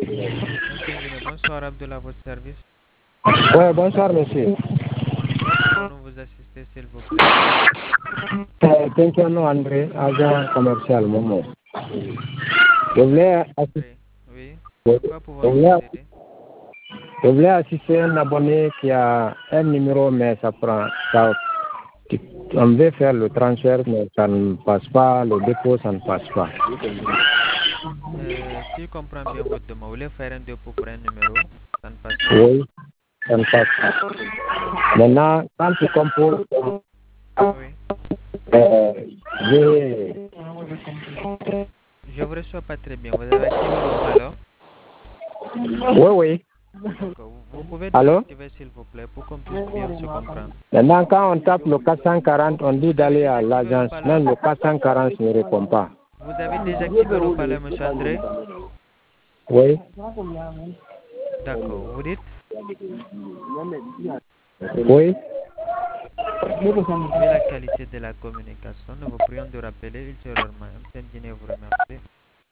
Monsieur Nguyen, bonsoir Abdullah, à votre service. Ouais, bonsoir, monsieur. Comment pouvons-nous vous assister, s'il vous plaît? Tiens, André, agent commercial, Momo. Je voulais, André, oui. je En quoi pouvons-nous voulais, vous aider? je voulais assister un abonné qui a un numéro, mais ça prend. On veut faire le transfert, mais ça ne passe pas. Le dépôt, ça ne passe pas. Si je comprends bien votre demande, vous voulez faire un dépôt pour un numéro, ça ne passe pas. Oui, ça ne passe pas. Maintenant, quand tu composes, Oui. j'ai. Je vous reçois pas très bien. Vous avez activé le haut-parleur? Oui, oui. D'accord. Vous pouvez Allô? désactiver, s'il vous plaît, pour qu'on puisse bien se comprendre. Maintenant, quand on tape le 440, on dit Vous avez d'aller à désactivé le l'agence. haut-parleur? Même le 440 ne répond pas. Vous avez désactivé le haut-parleur, monsieur André? Oui, D'accord. Vous dites? oui. Vu la qualité de la communication, nous vous prions de rappeler ultérieurement. M. Nguyen vous remercie.